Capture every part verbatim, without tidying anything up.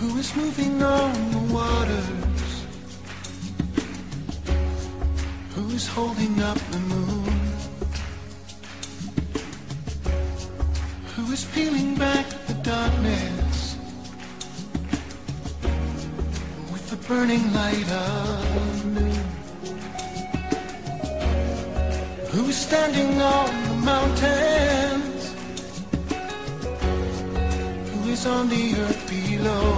who is moving on the waters, who is holding up the moon, who is peeling back the darkness with the burning light of noon, who is standing on the mountains, who is on the earth below,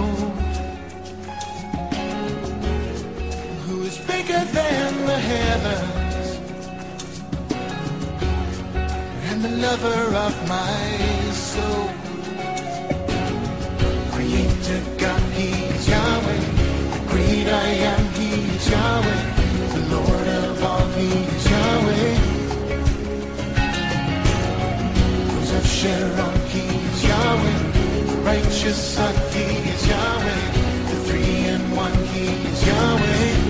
who is bigger than the heavens, and the lover of my soul. Creator God, He's Yahweh. The great I am, He's Yahweh. The Lord of all, He's Yahweh. Rose of Sharon, He's Yahweh. The righteous Son, He is Yahweh. The three in one, He is Yahweh.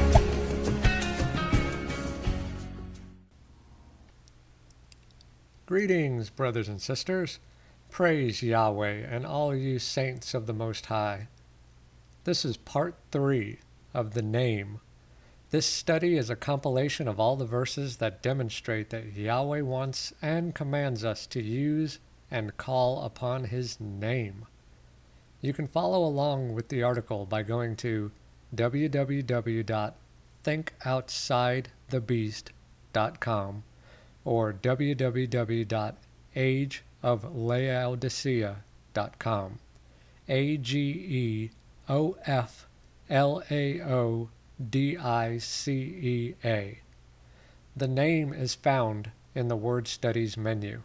Greetings, brothers and sisters. Praise Yahweh and all you saints of the Most High. This is part three of the Name. This study is a compilation of all the verses that demonstrate that Yahweh wants and commands us to use and call upon His name. You can follow along with the article by going to w w w dot think outside the beast dot com or w w w dot age of laodicea dot com. A G E O F L A O D I C E A. The name is found in the Word Studies menu.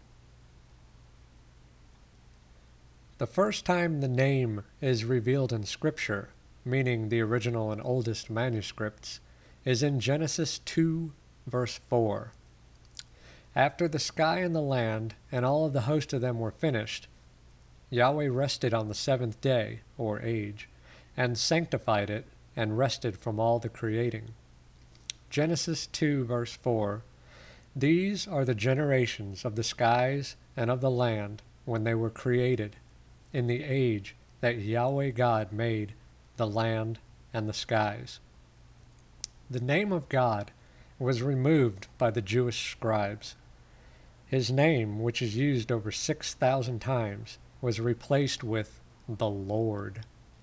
The first time the name is revealed in Scripture, meaning the original and oldest manuscripts, is in Genesis two, verse four. After the sky and the land and all of the host of them were finished, Yahweh rested on the seventh day, or age, and sanctified it, and rested from all the creating. Genesis two, verse four. These are the generations of the skies and of the land when they were created, in the age that Yahweh God made the land and the skies. The name of God was removed by the Jewish scribes. His name, which is used over six thousand times, was replaced with the Lord.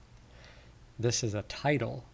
This is a title.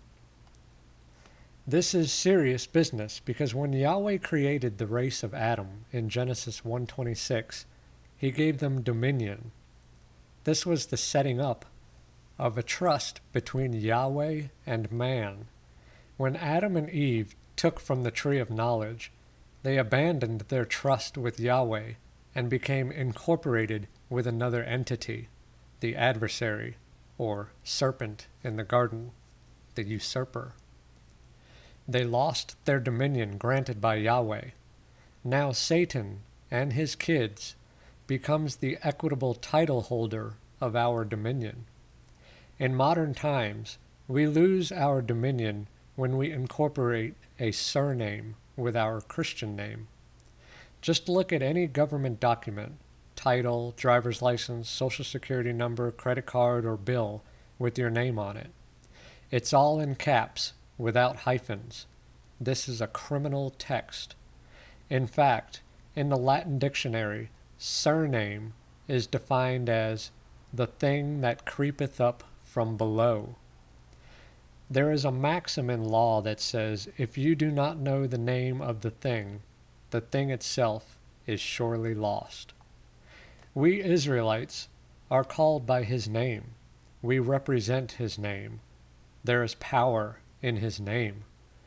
This is serious business because when Yahweh created the race of Adam in Genesis one twenty-six, He gave them dominion. This was the setting up of a trust between Yahweh and man. When Adam and Eve took from the tree of knowledge, they abandoned their trust with Yahweh and became incorporated with another entity, the adversary, or serpent in the garden, the usurper. They lost their dominion granted by Yahweh. Now Satan and his kids becomes the equitable title holder of our dominion. In modern times, we lose our dominion when we incorporate a surname with our Christian name. Just look at any government document, title, driver's license, social security number, credit card, or bill with your name on it. It's all in caps, without hyphens. This is a criminal text. In fact, in the Latin dictionary, surname is defined as the thing that creepeth up from below. There is a maxim in law that says, if you do not know the name of the thing, the thing itself is surely lost. We Israelites are called by His name. We represent His name. There is power in His name.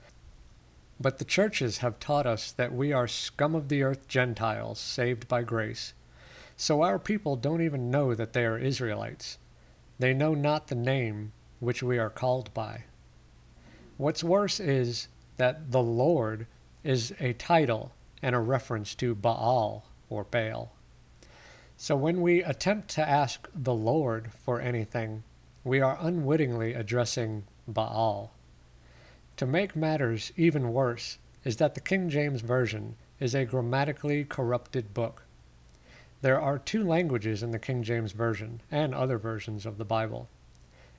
But the churches have taught us that we are scum of the earth Gentiles saved by grace. So our people don't even know that they are Israelites. They know not the name which we are called by. What's worse is that the Lord is a title and a reference to Baal or Baal. So when we attempt to ask the Lord for anything, we are unwittingly addressing Baal. To make matters even worse is that the King James Version is a grammatically corrupted book. There are two languages in the King James Version and other versions of the Bible.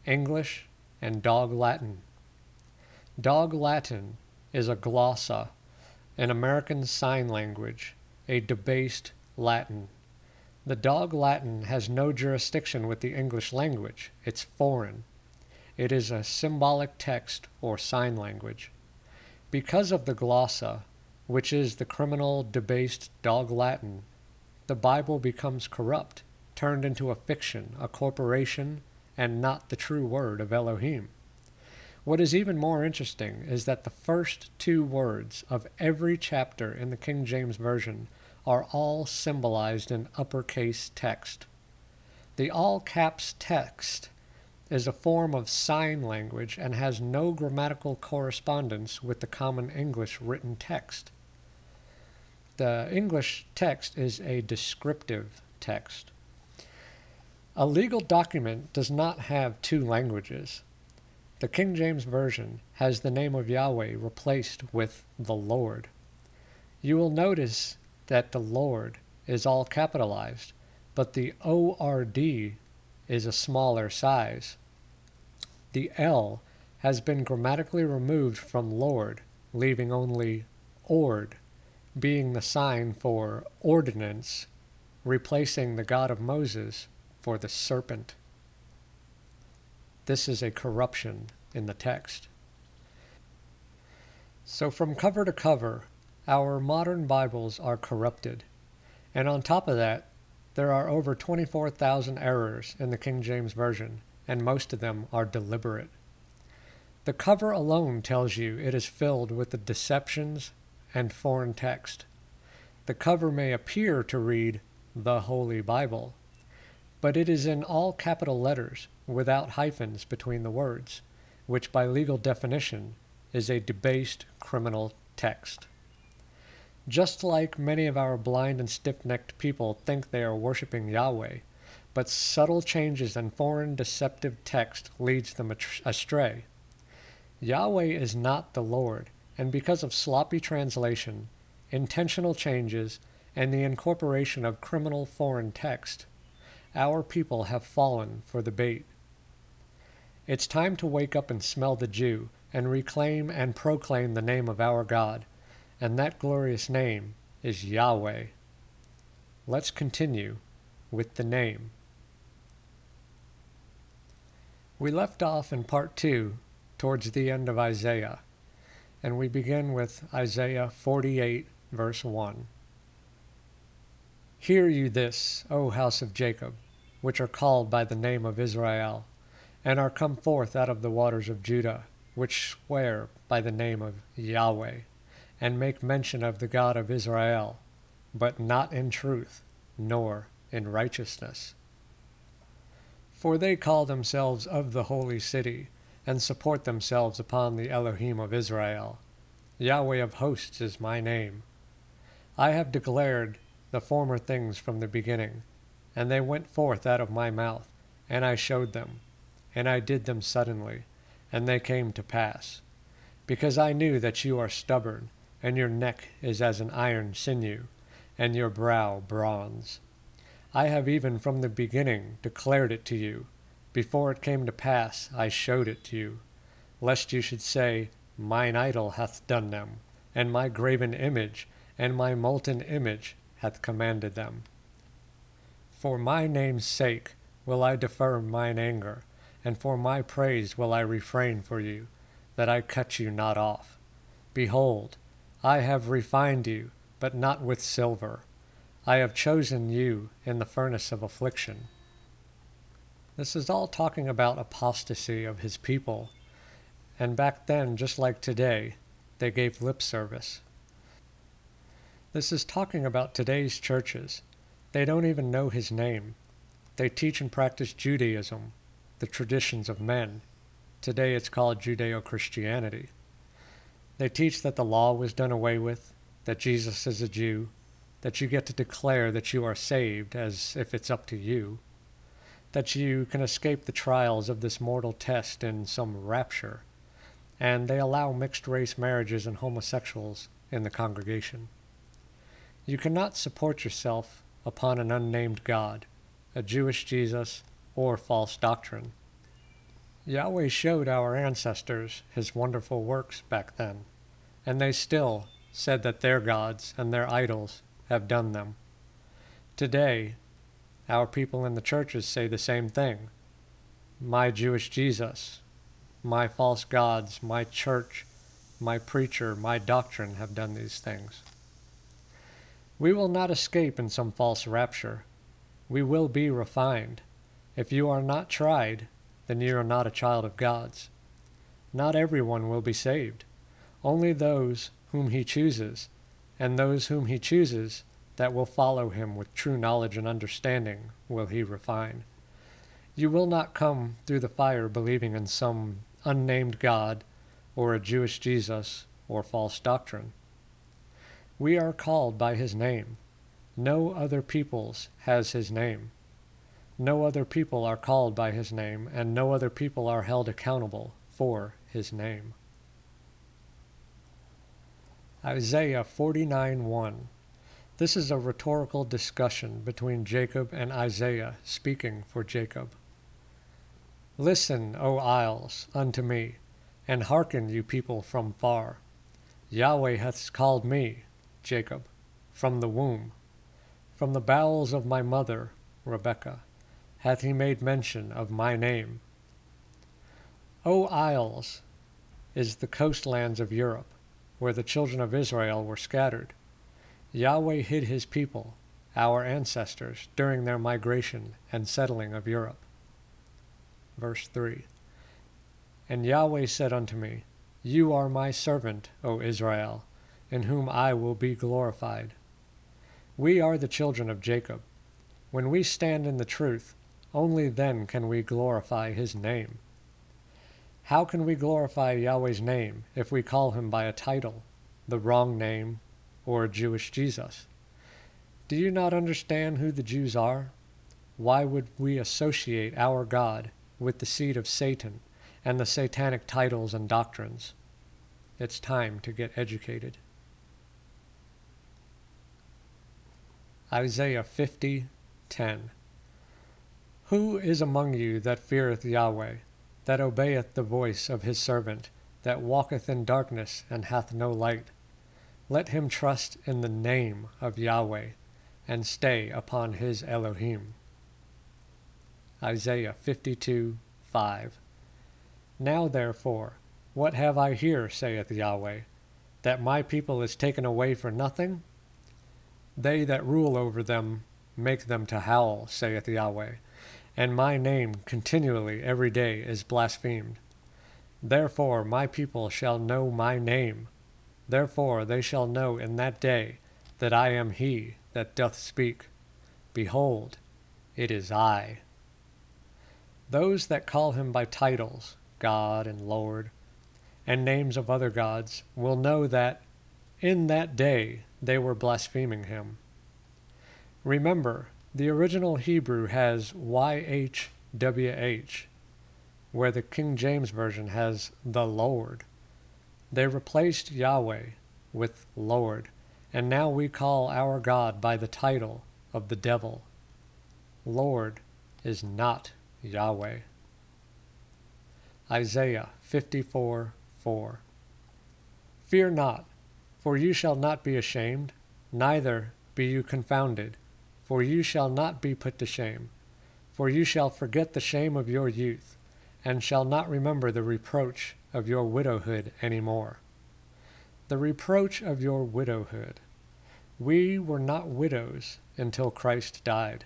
English, and Dog Latin. Dog Latin is a glossa, an American Sign Language, a debased Latin. The Dog Latin has no jurisdiction with the English language. It's foreign. It is a symbolic text or sign language. Because of the glossa, which is the criminal, debased Dog Latin, the Bible becomes corrupt, turned into a fiction, a corporation, and not the true word of Elohim. What is even more interesting is that the first two words of every chapter in the King James Version are all symbolized in uppercase text. The all caps text is a form of sign language and has no grammatical correspondence with the common English written text. The English text is a descriptive text. A legal document does not have two languages. The King James Version has the name of Yahweh replaced with the Lord. You will notice that the Lord is all capitalized, but the O R D is a smaller size. The L has been grammatically removed from Lord, leaving only Ord, being the sign for ordinance, replacing the God of Moses for the serpent. This is a corruption in the text. So from cover to cover, our modern Bibles are corrupted. And on top of that, there are over twenty-four thousand errors in the King James Version, and most of them are deliberate. The cover alone tells you it is filled with the deceptions and foreign text. The cover may appear to read, "The Holy Bible," but it is in all capital letters, without hyphens between the words, which by legal definition is a debased criminal text. Just like many of our blind and stiff-necked people think they are worshiping Yahweh, but subtle changes in foreign deceptive text leads them astray. Yahweh is not the Lord, and because of sloppy translation, intentional changes, and the incorporation of criminal foreign text, our people have fallen for the bait. It's time to wake up and smell the Jew, and reclaim and proclaim the name of our God, and that glorious name is Yahweh. Let's continue with the name. We left off in part two, towards the end of Isaiah, and we begin with Isaiah forty-eight, verse one. Hear you this, O house of Jacob, which are called by the name of Israel, and are come forth out of the waters of Judah, which swear by the name of Yahweh, and make mention of the God of Israel, but not in truth, nor in righteousness. For they call themselves of the holy city, and support themselves upon the Elohim of Israel. Yahweh of hosts is my name. I have declared the former things from the beginning, and they went forth out of my mouth, and I showed them, and I did them suddenly, and they came to pass. Because I knew that you are stubborn, and your neck is as an iron sinew, and your brow bronze. I have even from the beginning declared it to you. Before it came to pass, I showed it to you, lest you should say, Mine idol hath done them, and my graven image, and my molten image hath commanded them. For my name's sake will I defer mine anger, and for my praise will I refrain for you, that I cut you not off. Behold, I have refined you, but not with silver. I have chosen you in the furnace of affliction. This is all talking about apostasy of his people, and back then, just like today, they gave lip service. This is talking about today's churches. They don't even know his name. They teach and practice Judaism, the traditions of men. Today it's called Judeo-Christianity. They teach that the law was done away with, that Jesus is a Jew, that you get to declare that you are saved as if it's up to you, that you can escape the trials of this mortal test in some rapture, and they allow mixed-race marriages and homosexuals in the congregation. You cannot support yourself upon an unnamed God, a Jewish Jesus, or false doctrine. Yahweh showed our ancestors his wonderful works back then, and they still said that their gods and their idols have done them. Today, our people in the churches say the same thing. My Jewish Jesus, my false gods, my church, my preacher, my doctrine have done these things. We will not escape in some false rapture. We will be refined. If you are not tried, then you are not a child of God's. Not everyone will be saved. Only those whom he chooses, and those whom he chooses that will follow him with true knowledge and understanding will he refine. You will not come through the fire believing in some unnamed God or a Jewish Jesus or false doctrine. We are called by his name. No other peoples has his name. No other people are called by his name, and no other people are held accountable for his name. Isaiah forty-nine one. This is a rhetorical discussion between Jacob and Isaiah speaking for Jacob. Listen, O isles, unto me, and hearken, you people from far. Yahweh hath called me, Jacob, from the womb. From the bowels of my mother, Rebekah, hath he made mention of my name. O isles is the coastlands of Europe, where the children of Israel were scattered. Yahweh hid his people, our ancestors, during their migration and settling of Europe. Verse three. And Yahweh said unto me, You are my servant, O Israel, in whom I will be glorified. We are the children of Jacob. When we stand in the truth, only then can we glorify his name. How can we glorify Yahweh's name if we call him by a title, the wrong name, or a Jewish Jesus? Do you not understand who the Jews are? Why would we associate our God with the seed of Satan and the satanic titles and doctrines? It's time to get educated. Isaiah fifty ten. Who is among you that feareth Yahweh, that obeyeth the voice of his servant, that walketh in darkness and hath no light? Let him trust in the name of Yahweh, and stay upon his Elohim. Isaiah fifty-two five. Now therefore, what have I here, saith Yahweh, that my people is taken away for nothing? They that rule over them make them to howl, saith Yahweh, and my name continually every day is blasphemed. Therefore my people shall know my name. Therefore they shall know in that day that I am he that doth speak. Behold, it is I. Those that call him by titles, God and Lord, and names of other gods, will know that in that day they were blaspheming him. Remember, the original Hebrew has Y H W H, where the King James Version has the Lord. They replaced Yahweh with Lord, and now we call our God by the title of the devil. Lord is not Yahweh. Isaiah fifty-four four. Fear not, for you shall not be ashamed, neither be you confounded, for you shall not be put to shame. For you shall forget the shame of your youth, and shall not remember the reproach of your widowhood any more. The reproach of your widowhood. We were not widows until Christ died.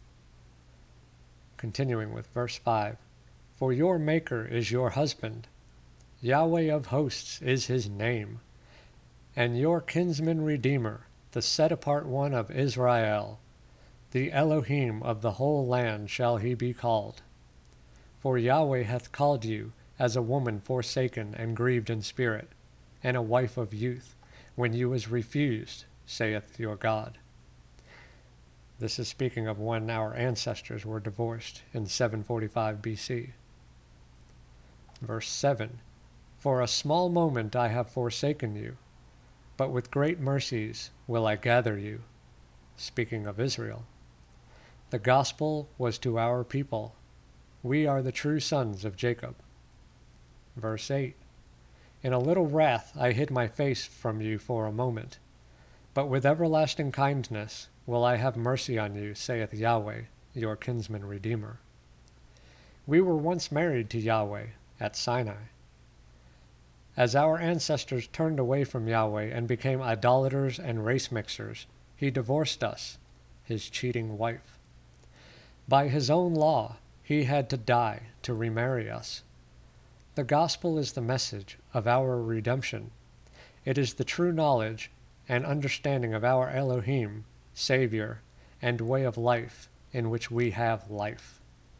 Continuing with verse five. For your Maker is your husband. Yahweh of hosts is his name. And your kinsman redeemer, the set-apart one of Israel. The Elohim of the whole land shall he be called. For Yahweh hath called you as a woman forsaken and grieved in spirit, and a wife of youth, when you was refused, saith your God. This is speaking of when our ancestors were divorced in seven forty-five B C. Verse seven. For a small moment I have forsaken you, but with great mercies will I gather you. Speaking of Israel. The gospel was to our people. We are the true sons of Jacob. Verse eight. In a little wrath I hid my face from you for a moment, but with everlasting kindness will I have mercy on you, saith Yahweh, your kinsman redeemer. We were once married to Yahweh at Sinai. As our ancestors turned away from Yahweh and became idolaters and race mixers, he divorced us, his cheating wife. By his own law, he had to die to remarry us. The gospel is the message of our redemption. It is the true knowledge and understanding of our Elohim, Savior, and way of life in which we have life.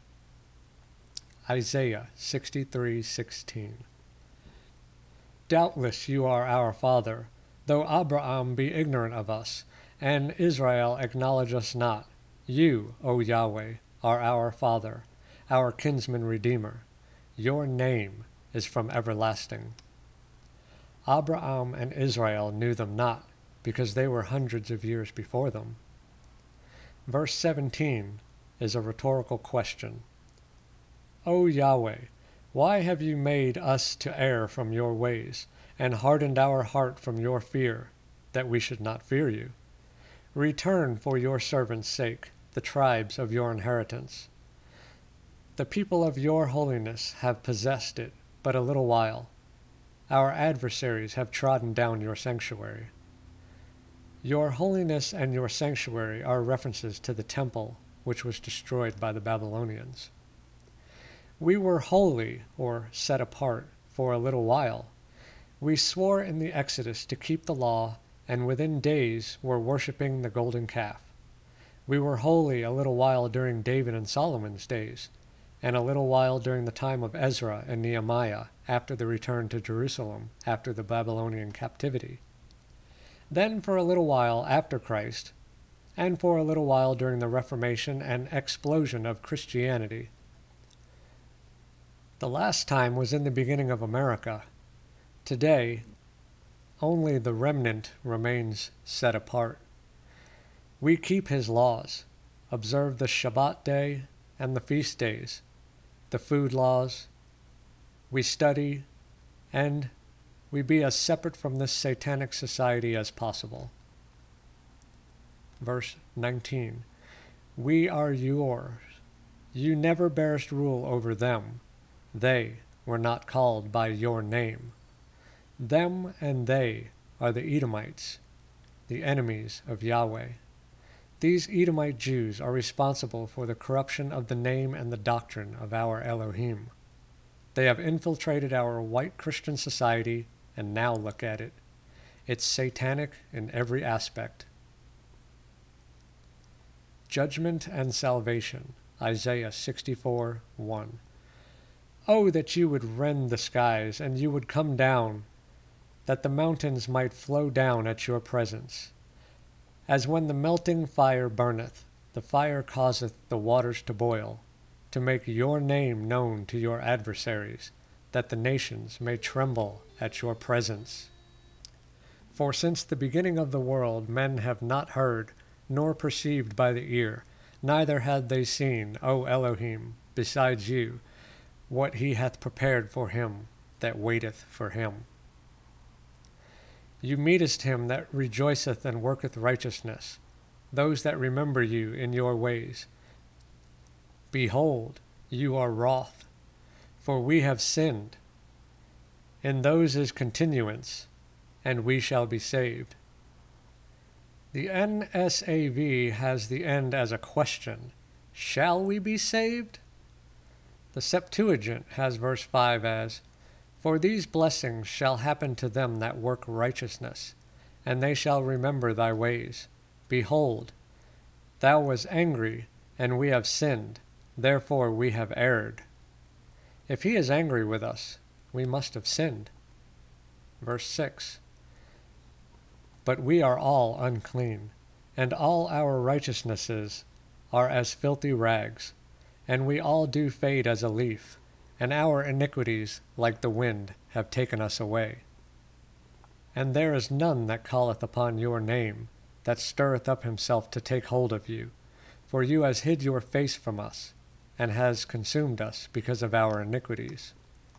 Isaiah sixty-three sixteen. Doubtless you are our father, though Abraham be ignorant of us, and Israel acknowledge us not. You, O Yahweh, are our father, our kinsman redeemer. Your name is from everlasting. Abraham and Israel knew them not, because they were hundreds of years before them. Verse seventeen is a rhetorical question. O Yahweh, why have you made us to err from your ways, and hardened our heart from your fear, that we should not fear you? Return for your servants' sake the tribes of your inheritance. The people of your holiness have possessed it but a little while. Our adversaries have trodden down your sanctuary. Your holiness and your sanctuary are references to the temple which was destroyed by the Babylonians. We were holy, or set apart, for a little while. We swore in the Exodus to keep the law, and within days were worshipping the golden calf. We were holy a little while during David and Solomon's days, and a little while during the time of Ezra and Nehemiah, after the return to Jerusalem after the Babylonian captivity. Then for a little while after Christ, and for a little while during the Reformation and explosion of Christianity. The last time was in the beginning of America. Today, only the remnant remains set apart. We keep his laws, observe the Shabbat day and the feast days, the food laws. We study, and we be as separate from this satanic society as possible. Verse nineteen. We are yours. You never bearest rule over them. They were not called by your name. Them and they are the Edomites, the enemies of Yahweh. These Edomite Jews are responsible for the corruption of the name and the doctrine of our Elohim. They have infiltrated our white Christian society, and now look at it. It's satanic in every aspect. Judgment and salvation, Isaiah sixty-four one. Oh, that you would rend the skies, and you would come down, that the mountains might flow down at your presence. As when the melting fire burneth, the fire causeth the waters to boil, to make your name known to your adversaries, that the nations may tremble at your presence. For since the beginning of the world men have not heard, nor perceived by the ear, neither had they seen, O Elohim, besides you, what he hath prepared for him that waiteth for him. You meetest him that rejoiceth and worketh righteousness, those that remember you in your ways. Behold, you are wroth, for we have sinned. In those is continuance, and we shall be saved. The N S A V has the end as a question. Shall we be saved? The Septuagint has verse five as, For these blessings shall happen to them that work righteousness, and they shall remember thy ways. Behold, thou wast angry, and we have sinned, therefore we have erred. If he is angry with us, we must have sinned. Verse six. But we are all unclean, and all our righteousnesses are as filthy rags, and we all do fade as a leaf, and our iniquities, like the wind, have taken us away. And there is none that calleth upon your name, that stirreth up himself to take hold of you, for you has hid your face from us, and has consumed us because of our iniquities.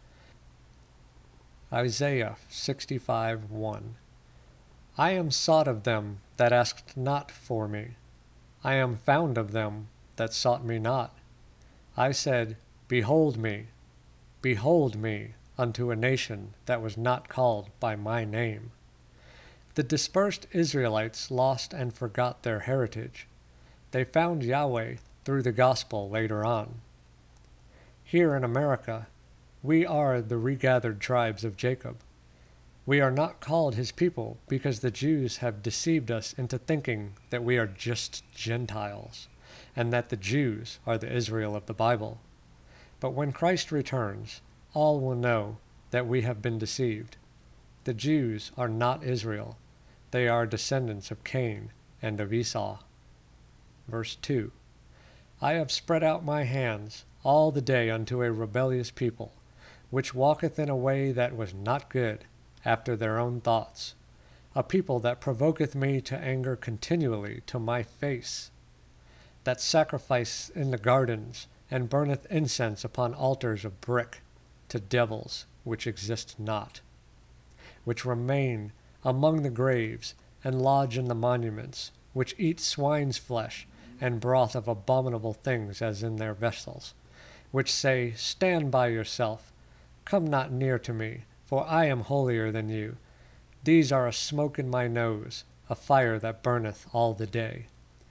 Isaiah sixty-five one. I am sought of them that asked not for me. I am found of them that sought me not. I said, Behold me, behold me, unto a nation that was not called by my name. The dispersed Israelites lost and forgot their heritage. They found Yahweh through the gospel later on. Here in America, we are the regathered tribes of Jacob. We are not called his people because the Jews have deceived us into thinking that we are just Gentiles, and that the Jews are the Israel of the Bible. But when Christ returns, all will know that we have been deceived. The Jews are not Israel. They are descendants of Cain and of Esau. Verse two. I have spread out my hands all the day unto a rebellious people, which walketh in a way that was not good, after their own thoughts, a people that provoketh me to anger continually to my face, that sacrifice in the gardens, and burneth incense upon altars of brick, to devils which exist not, which remain among the graves, and lodge in the monuments, which eat swine's flesh, and broth of abominable things as in their vessels, which say, Stand by yourself, come not near to me, for I am holier than you. These are a smoke in my nose, a fire that burneth all the day.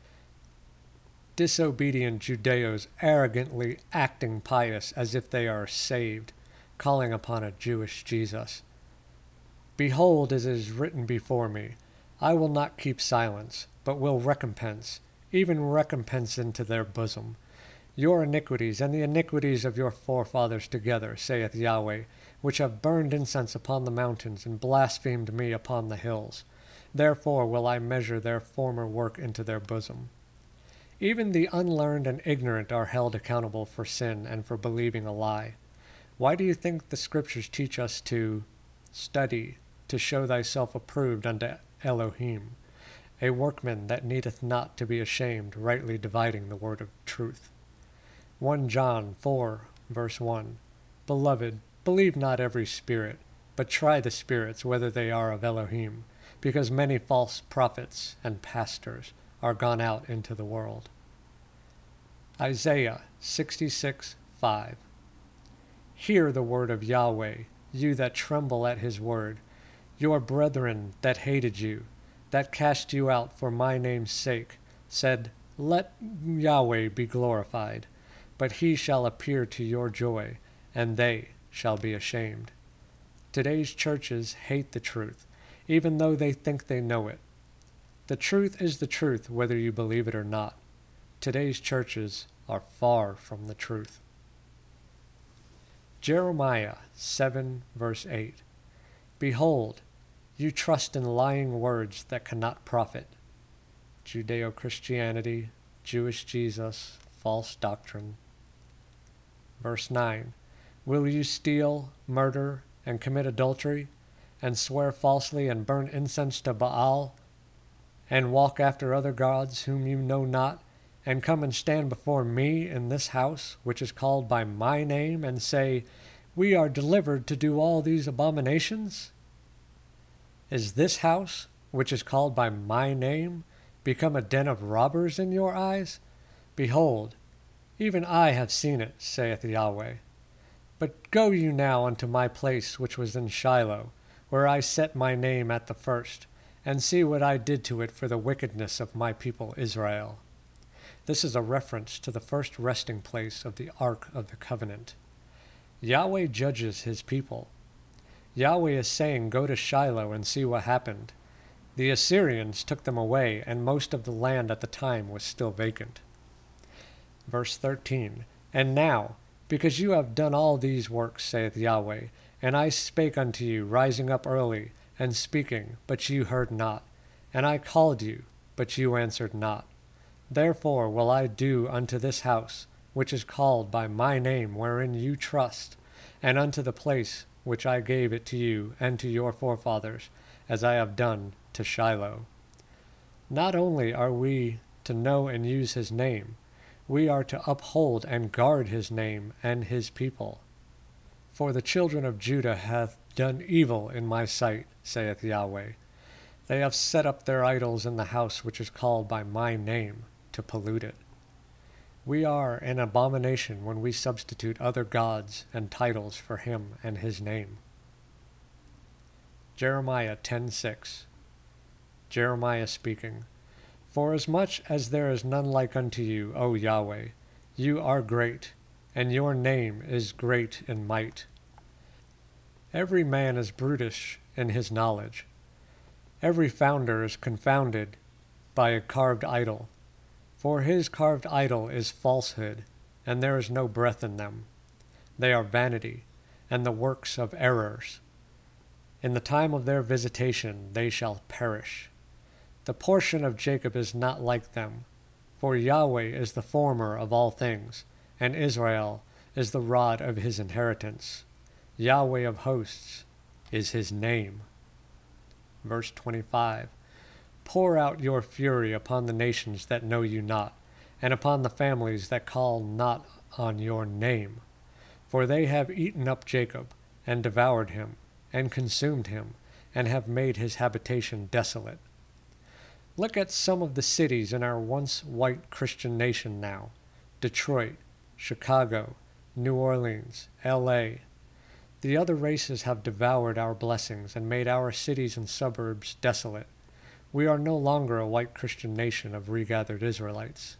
Disobedient Judeos arrogantly acting pious as if they are saved, calling upon a Jewish Jesus. Behold, as it is written before me, I will not keep silence, but will recompense, even recompense into their bosom, your iniquities and the iniquities of your forefathers together, saith Yahweh, which have burned incense upon the mountains, and blasphemed me upon the hills. Therefore will I measure their former work into their bosom. Even the unlearned and ignorant are held accountable for sin and for believing a lie. Why do you think the Scriptures teach us to study, to show thyself approved unto Elohim, a workman that needeth not to be ashamed, rightly dividing the word of truth? First John four, verse one. Beloved, believe not every spirit, but try the spirits whether they are of Elohim, because many false prophets and pastors are gone out into the world. Isaiah sixty-six, five. Hear the word of Yahweh, you that tremble at his word, your brethren that hated you, that cast you out for my name's sake, said, Let Yahweh be glorified, but he shall appear to your joy, and they shall be ashamed. Today's churches hate the truth, even though they think they know it. The truth is the truth, whether you believe it or not. Today's churches are far from the truth. Jeremiah seven, verse eight. Behold, you trust in lying words that cannot profit. Judeo-Christianity, Jewish Jesus, false doctrine. Verse nine. Will you steal, murder, and commit adultery, and swear falsely, and burn incense to Baal, and walk after other gods whom you know not, and come and stand before me in this house, which is called by my name, and say, We are delivered to do all these abominations? Is this house, which is called by my name, become a den of robbers in your eyes? Behold, even I have seen it, saith Yahweh. But go you now unto my place which was in Shiloh, where I set my name at the first, and see what I did to it for the wickedness of my people Israel. This is a reference to the first resting place of the Ark of the Covenant. Yahweh judges his people. Yahweh is saying, Go to Shiloh and see what happened. The Assyrians took them away, and most of the land at the time was still vacant. Verse thirteen. And now, because you have done all these works, saith Yahweh, and I spake unto you, rising up early, and speaking, but you heard not, and I called you, but you answered not. Therefore will I do unto this house, which is called by my name, wherein you trust, and unto the place which I gave it to you and to your forefathers, as I have done to Shiloh. Not only are we to know and use his name, We are to uphold and guard his name and his people. For the children of Judah hath done evil in my sight, saith Yahweh. They have set up their idols in the house which is called by my name, to pollute it. We are an abomination when we substitute other gods and titles for him and his name. Jeremiah ten six. Jeremiah speaking, Forasmuch as there is none like unto you, O Yahweh, you are great, and your name is great in might. Every man is brutish in his knowledge. Every founder is confounded by a carved idol. For his carved idol is falsehood, and there is no breath in them. They are vanity, and the works of errors. In the time of their visitation they shall perish. The portion of Jacob is not like them, for Yahweh is the former of all things, and Israel is the rod of his inheritance. Yahweh of hosts is his name. Verse twenty-five. Pour out your fury upon the nations that know you not, and upon the families that call not on your name. For they have eaten up Jacob, and devoured him, and consumed him, and have made his habitation desolate. Look at some of the cities in our once white Christian nation now: Detroit, Chicago, New Orleans, L A The other races have devoured our blessings and made our cities and suburbs desolate. We are no longer a white Christian nation of regathered Israelites.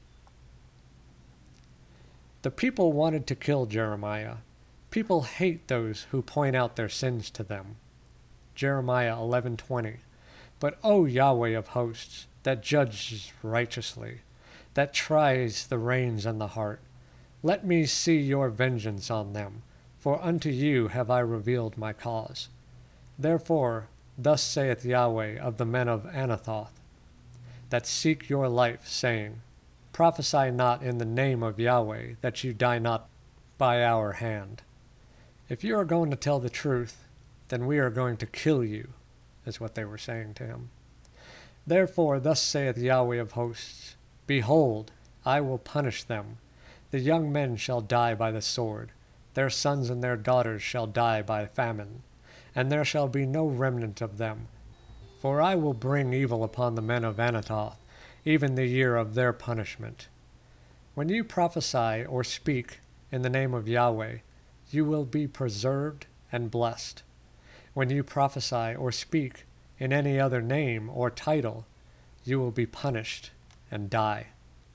The people wanted to kill Jeremiah. People hate those who point out their sins to them. Jeremiah eleven twenty. But O Yahweh of hosts, that judges righteously, that tries the reins and the heart, let me see your vengeance on them, for unto you have I revealed my cause. Therefore, thus saith Yahweh of the men of Anathoth, that seek your life, saying, Prophesy not in the name of Yahweh, that you die not by our hand. If you are going to tell the truth, then we are going to kill you, is what they were saying to him. Therefore, thus saith Yahweh of hosts, Behold, I will punish them. The young men shall die by the sword, their sons and their daughters shall die by famine, and there shall be no remnant of them. For I will bring evil upon the men of Anathoth, even the year of their punishment. When you prophesy or speak in the name of Yahweh, you will be preserved and blessed. When you prophesy or speak in any other name or title, you will be punished and die.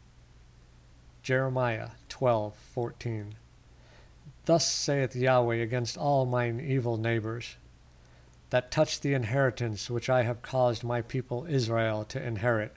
Jeremiah twelve fourteen. Thus saith Yahweh against all mine evil neighbors, that touch the inheritance which I have caused my people Israel to inherit.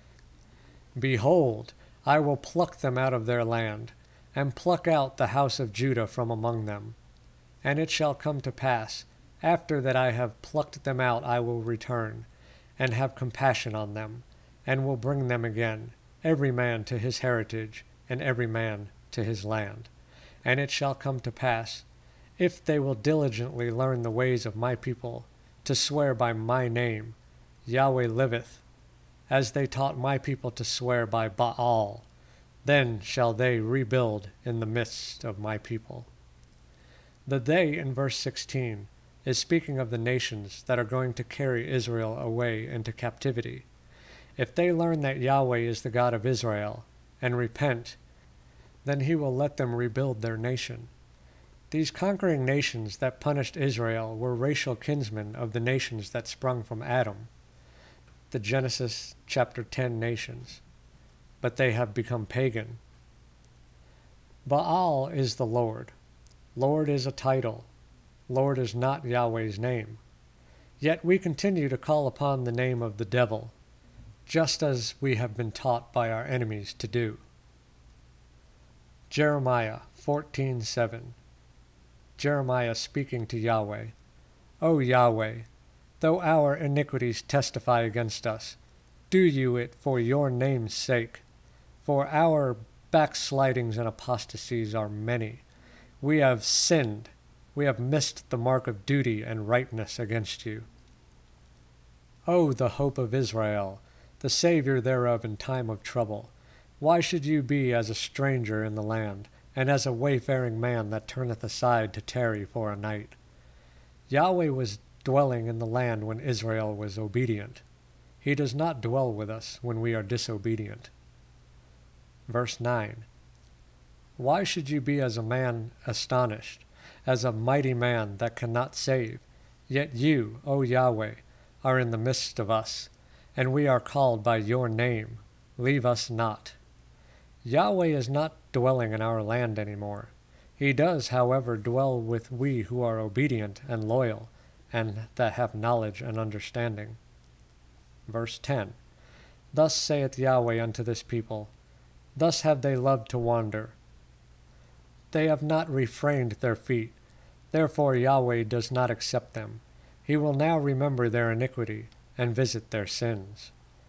Behold, I will pluck them out of their land, and pluck out the house of Judah from among them. And it shall come to pass, after that I have plucked them out, I will return, and have compassion on them, and will bring them again, every man to his heritage, and every man to his land. And it shall come to pass, if they will diligently learn the ways of my people, to swear by my name, Yahweh liveth, as they taught my people to swear by Baal, then shall they rebuild in the midst of my people. The they in verse sixteen is speaking of the nations that are going to carry Israel away into captivity. If they learn that Yahweh is the God of Israel and repent, then he will let them rebuild their nation. These conquering nations that punished Israel were racial kinsmen of the nations that sprung from Adam, the Genesis chapter ten nations, but they have become pagan. Baal is the Lord. Lord is a title. Lord is not Yahweh's name. Yet we continue to call upon the name of the devil, just as we have been taught by our enemies to do. Jeremiah fourteen seven. Jeremiah speaking to Yahweh, O Yahweh, though our iniquities testify against us, do you it for your name's sake. For our backslidings and apostasies are many. We have sinned. We have missed the mark of duty and rightness against you. O the hope of Israel, the Savior thereof in time of trouble, Why should you be as a stranger in the land, and as a wayfaring man that turneth aside to tarry for a night? Yahweh was dwelling in the land when Israel was obedient. He does not dwell with us when we are disobedient. Verse nine. Why should you be as a man astonished, as a mighty man that cannot save? Yet you, O Yahweh, are in the midst of us, and we are called by your name. Leave us not. Yahweh is not dwelling in our land anymore. He does, however, dwell with we who are obedient and loyal, and that have knowledge and understanding. Verse ten. Thus saith Yahweh unto this people, thus have they loved to wander. They have not refrained their feet, therefore Yahweh does not accept them. He will now remember their iniquity, and visit their sins.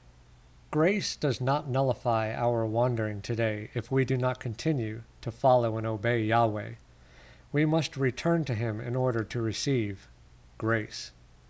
Grace does not nullify our wandering today if we do not continue to follow and obey Yahweh. We must return to him in order to receive grace.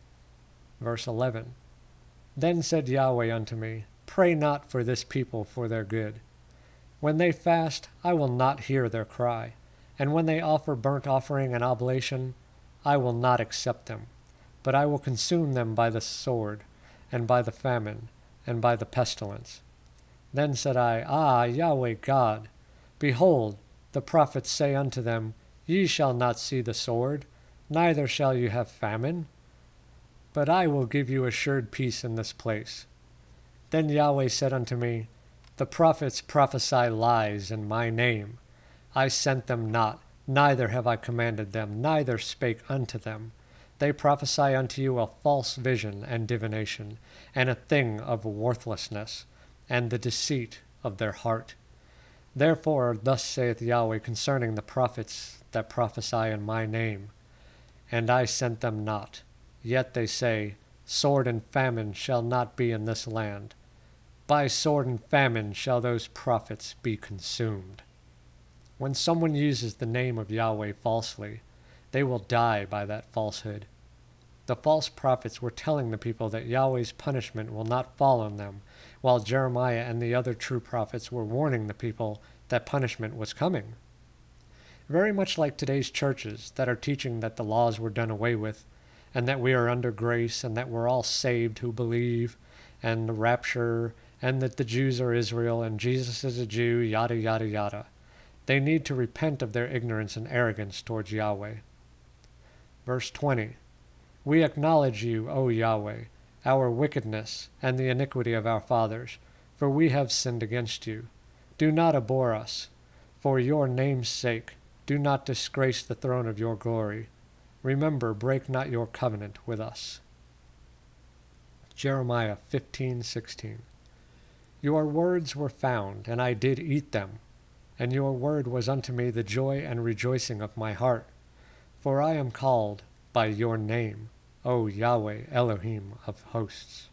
Verse eleven. Then said Yahweh unto me, Pray not for this people for their good. When they fast, I will not hear their cry, and when they offer burnt offering and oblation, I will not accept them, but I will consume them by the sword, and by the famine, and by the pestilence. Then said I, Ah, Yahweh God, behold, the prophets say unto them, Ye shall not see the sword, neither shall you have famine, but I will give you assured peace in this place. Then Yahweh said unto me, The prophets prophesy lies in my name. I sent them not, neither have I commanded them, neither spake unto them. They prophesy unto you a false vision and divination, and a thing of worthlessness, and the deceit of their heart. Therefore thus saith Yahweh concerning the prophets that prophesy in my name, And I sent them not. Yet they say, Sword and famine shall not be in this land. By sword and famine shall those prophets be consumed. When someone uses the name of Yahweh falsely, they will die by that falsehood. The false prophets were telling the people that Yahweh's punishment will not fall on them, while Jeremiah and the other true prophets were warning the people that punishment was coming. Very much like today's churches that are teaching that the laws were done away with, and that we are under grace, and that we're all saved who believe, and the rapture, and that the Jews are Israel, and Jesus is a Jew, yada yada yada. They need to repent of their ignorance and arrogance towards Yahweh. Verse twenty. We acknowledge you, O Yahweh, our wickedness and the iniquity of our fathers, for we have sinned against you. Do not abhor us. For your name's sake, do not disgrace the throne of your glory. Remember, break not your covenant with us. Jeremiah fifteen sixteen. Your words were found, and I did eat them, and your word was unto me the joy and rejoicing of my heart. For I am called by your name, O Yahweh Elohim of hosts.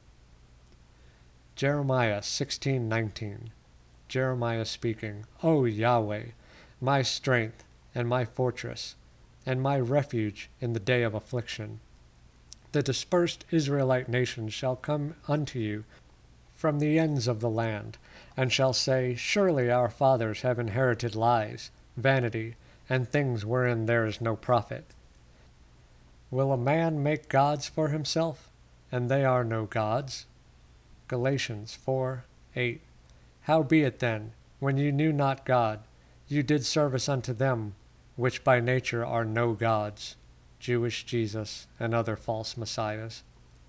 Jeremiah sixteen nineteen. Jeremiah speaking, O Yahweh, my strength and my fortress, and my refuge in the day of affliction. The dispersed Israelite nations shall come unto you from the ends of the land, and shall say, Surely our fathers have inherited lies, vanity, and things wherein there is no profit. Will a man make gods for himself? And they are no gods. Galatians four eight. Howbeit then, when you knew not God, you did service unto them which by nature are no gods, Jewish Jesus, and other false messiahs.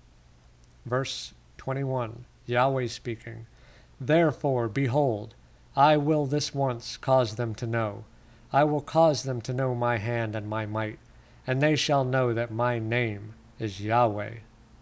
Verse twenty-one, Yahweh speaking, Therefore, behold, I will this once cause them to know. I will cause them to know my hand and my might, and they shall know that my name is Yahweh.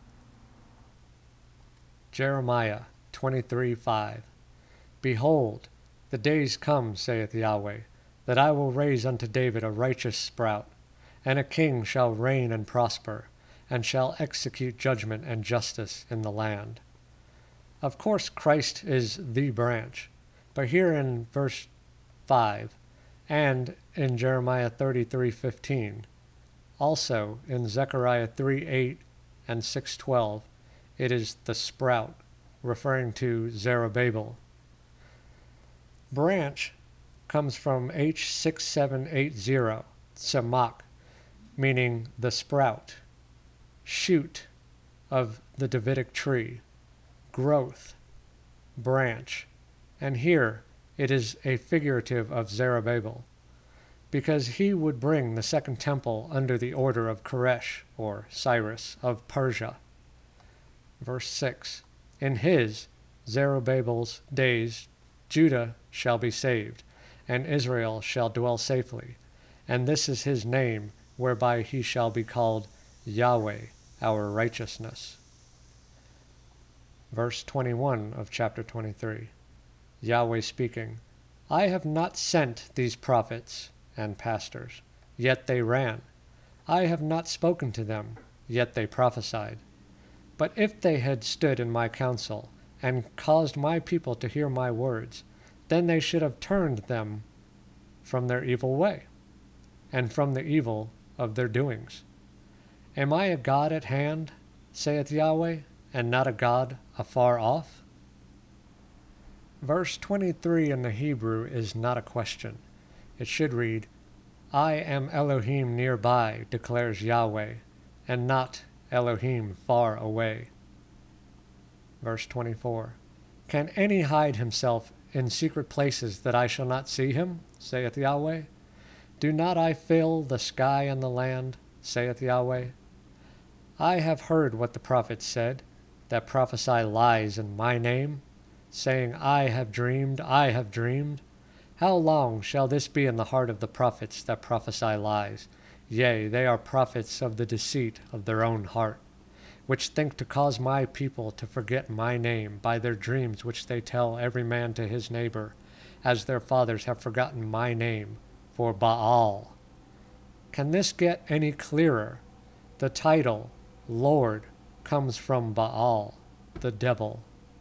Jeremiah twenty-three five. Behold, the days come, saith Yahweh, that I will raise unto David a righteous sprout, and a king shall reign and prosper, and shall execute judgment and justice in the land. Of course, Christ is the branch, but here in verse five, and in Jeremiah thirty-three fifteen, also in Zechariah three eight and six twelve, it is the sprout, referring to Zerubbabel. Branch comes from H six seven eight zero, Samak, meaning the sprout, shoot of the Davidic tree, growth, branch, and here it is a figurative of Zerubbabel, because he would bring the second temple under the order of Koresh, or Cyrus, of Persia. Verse six, in his, Zerubbabel's days, Judah shall be saved, and Israel shall dwell safely, and this is his name, whereby he shall be called Yahweh, our righteousness. Verse twenty-one of chapter twenty-three, Yahweh speaking, I have not sent these prophets and pastors, yet they ran. I have not spoken to them, yet they prophesied. But if they had stood in my counsel, and caused my people to hear my words, then they should have turned them from their evil way, and from the evil of their doings. Am I a God at hand, saith Yahweh, and not a God afar off? Verse twenty-three in the Hebrew is not a question. It should read, I am Elohim nearby, declares Yahweh, and not Elohim far away. Verse twenty-four, can any hide himself in secret places that I shall not see him, saith Yahweh? Do not I fill the sky and the land, saith Yahweh? I have heard what the prophets said, that prophesy lies in my name, saying, I have dreamed, I have dreamed. How long shall this be in the heart of the prophets that prophesy lies? Yea, they are prophets of the deceit of their own heart, which think to cause my people to forget my name by their dreams which they tell every man to his neighbor, as their fathers have forgotten my name, for Baal. Can this get any clearer? The title, Lord, comes from Baal, the devil.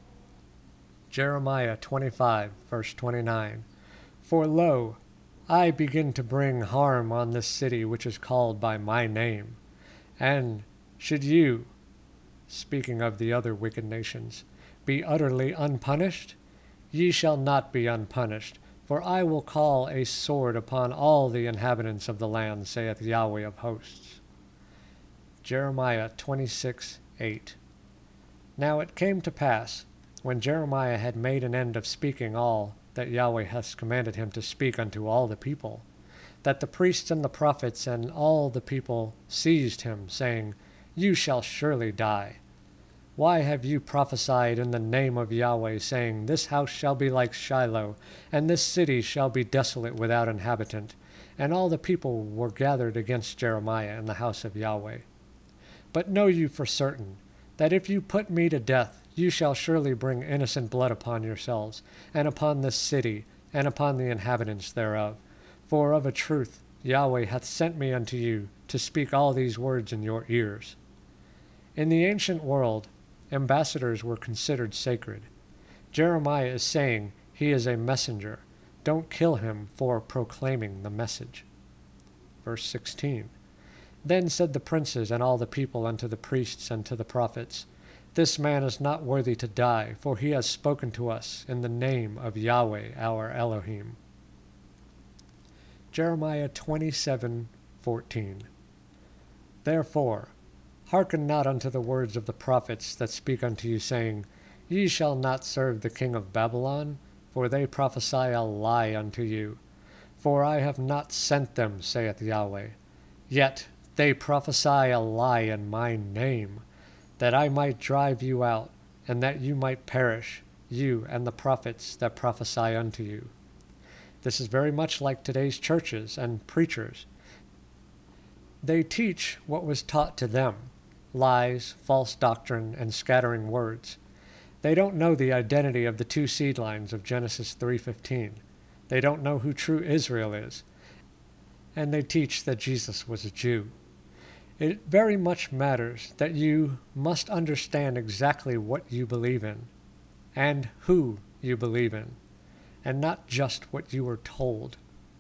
Jeremiah twenty-five, verse twenty-nine. For lo, I begin to bring harm on this city which is called by my name. And should you, speaking of the other wicked nations, be utterly unpunished? Ye shall not be unpunished, for I will call a sword upon all the inhabitants of the land, saith Yahweh of hosts. Jeremiah twenty-six, eight. Now it came to pass, when Jeremiah had made an end of speaking all that Yahweh hath commanded him to speak unto all the people, that the priests and the prophets and all the people seized him, saying, You shall surely die. Why have you prophesied in the name of Yahweh, saying, This house shall be like Shiloh, and this city shall be desolate without inhabitant? And all the people were gathered against Jeremiah in the house of Yahweh. But know you for certain, that if you put me to death, you shall surely bring innocent blood upon yourselves, and upon this city, and upon the inhabitants thereof. For of a truth Yahweh hath sent me unto you, to speak all these words in your ears. In the ancient world, ambassadors were considered sacred. Jeremiah is saying he is a messenger. Don't kill him for proclaiming the message. Verse sixteen. Then said the princes and all the people unto the priests and to the prophets, This man is not worthy to die, for he has spoken to us in the name of Yahweh our Elohim. Jeremiah twenty-seven, fourteen. Therefore, hearken not unto the words of the prophets that speak unto you, saying, Ye shall not serve the king of Babylon, for they prophesy a lie unto you. For I have not sent them, saith Yahweh. Yet they prophesy a lie in my name, that I might drive you out, and that you might perish, you and the prophets that prophesy unto you. This is very much like today's churches and preachers. They teach what was taught to them, lies, false doctrine, and scattering words. They don't know the identity of the two seed lines of Genesis three fifteen. They don't know who true Israel is. And they teach that Jesus was a Jew. It very much matters that you must understand exactly what you believe in, and who you believe in, and not just what you were told.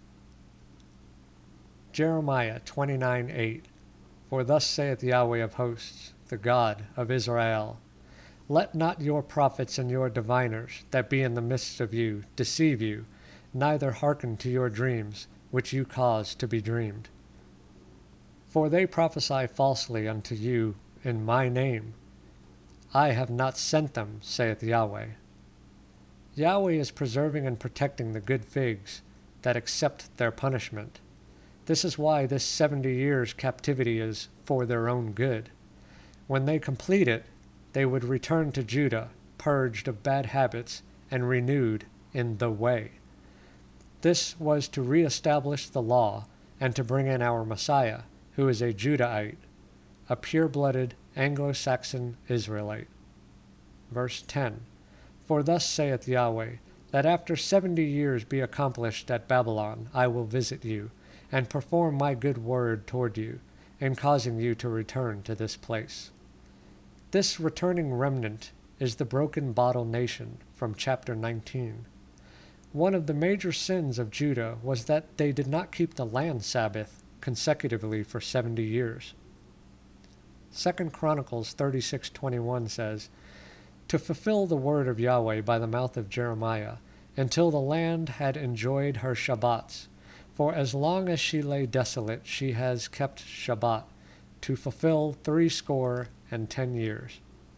Jeremiah twenty-nine, eight. For thus saith Yahweh of hosts, the God of Israel, Let not your prophets and your diviners that be in the midst of you deceive you, neither hearken to your dreams, which you cause to be dreamed. For they prophesy falsely unto you in my name. I have not sent them, saith Yahweh. Yahweh is preserving and protecting the good figs that accept their punishment. This is why this seventy years captivity is for their own good. When they complete it, they would return to Judah, purged of bad habits and renewed in the way. This was to reestablish the law and to bring in our Messiah, who is a Judahite, a pure-blooded Anglo-Saxon Israelite. Verse ten. For thus saith Yahweh, that after seventy years be accomplished at Babylon, I will visit you, and perform my good word toward you, in causing you to return to this place. This returning remnant is the broken bottle nation from chapter nineteen. One of the major sins of Judah was that they did not keep the land Sabbath consecutively for seventy years. Second Chronicles thirty-six twenty-one says, to fulfill the word of Yahweh by the mouth of Jeremiah, until the land had enjoyed her Shabbats. For as long as she lay desolate, she has kept Shabbat, to fulfill threescore and ten years.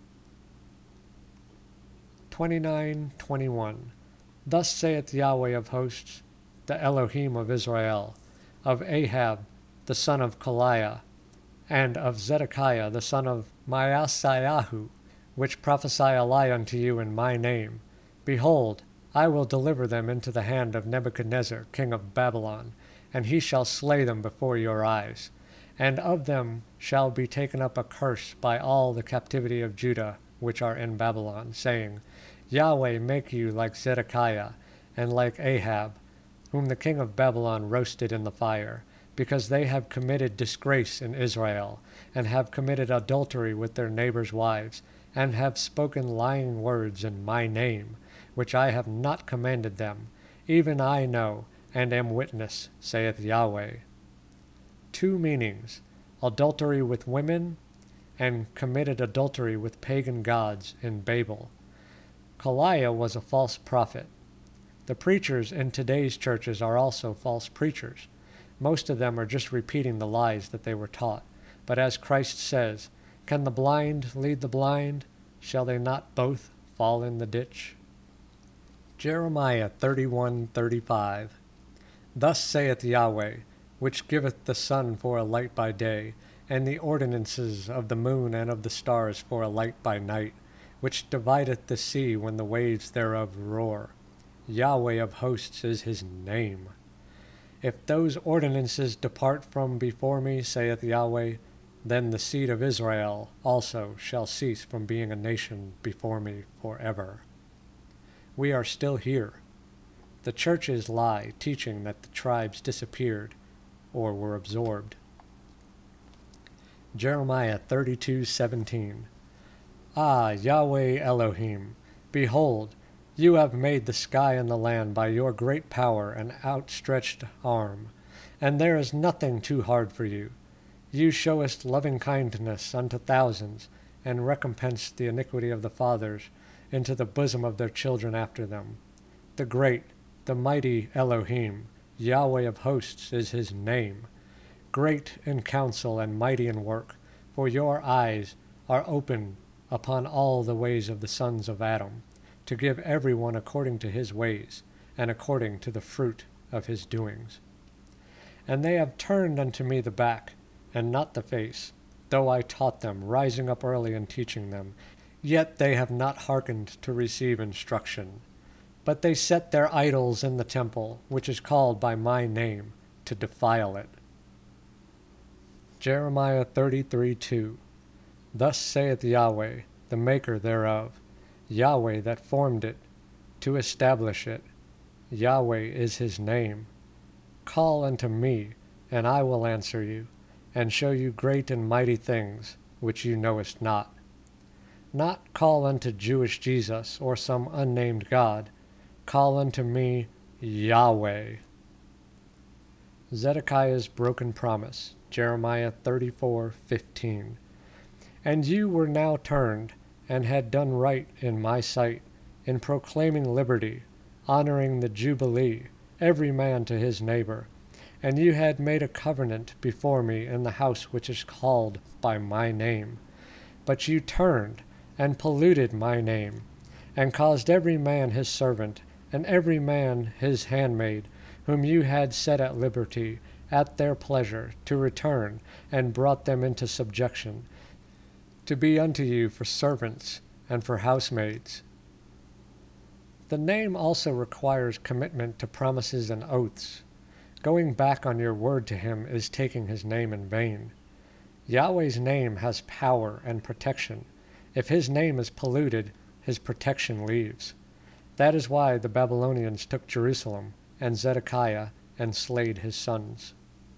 twenty-nine twenty-one. Thus saith Yahweh of hosts, the Elohim of Israel, of Ahab the son of Koliah, and of Zedekiah the son of Maaseiah, which prophesy a lie unto you in my name. Behold, I will deliver them into the hand of Nebuchadnezzar king of Babylon, and he shall slay them before your eyes. And of them shall be taken up a curse by all the captivity of Judah which are in Babylon, saying, Yahweh make you like Zedekiah, and like Ahab, whom the king of Babylon roasted in the fire, because they have committed disgrace in Israel, and have committed adultery with their neighbors' wives, and have spoken lying words in my name, which I have not commanded them. Even I know, and am witness, saith Yahweh. Two meanings, adultery with women, and committed adultery with pagan gods in Babel. Koliah was a false prophet. The preachers in today's churches are also false preachers. Most of them are just repeating the lies that they were taught. But as Christ says, can the blind lead the blind? Shall they not both fall in the ditch? Jeremiah thirty-one thirty-five. Thus saith Yahweh, which giveth the sun for a light by day, and the ordinances of the moon and of the stars for a light by night, which divideth the sea when the waves thereof roar. Yahweh of hosts is his name. If those ordinances depart from before me, saith Yahweh, then the seed of Israel also shall cease from being a nation before me forever. We are still here. The churches lie, teaching that the tribes disappeared or were absorbed. Jeremiah thirty-two seventeen. Ah, Yahweh Elohim, behold, you have made the sky and the land by your great power and outstretched arm, and there is nothing too hard for you. You showest loving kindness unto thousands, and recompense the iniquity of the fathers into the bosom of their children after them. The great, the mighty Elohim, Yahweh of hosts is his name. Great in counsel and mighty in work, for your eyes are open upon all the ways of the sons of Adam, to give every one according to his ways, and according to the fruit of his doings. And they have turned unto me the back, and not the face, though I taught them, rising up early and teaching them. Yet they have not hearkened to receive instruction. But they set their idols in the temple, which is called by my name, to defile it. Jeremiah thirty-three two. Thus saith Yahweh, the maker thereof, Yahweh that formed it, to establish it. Yahweh is his name. Call unto me, and I will answer you, and show you great and mighty things, which you knowest not. Not call unto Jewish Jesus, or some unnamed God. Call unto me, Yahweh. Zedekiah's broken promise, Jeremiah thirty-four fifteen. And you were now turned, and had done right in my sight, in proclaiming liberty, honoring the Jubilee, every man to his neighbor. And you had made a covenant before me in the house which is called by my name. But you turned and polluted my name, and caused every man his servant, and every man his handmaid, whom you had set at liberty, at their pleasure, to return, and brought them into subjection, to be unto you for servants and for housemaids. The name also requires commitment to promises and oaths. Going back on your word to him is taking his name in vain. Yahweh's name has power and protection. If his name is polluted, his protection leaves. That is why the Babylonians took Jerusalem, and Zedekiah, and slayed his sons.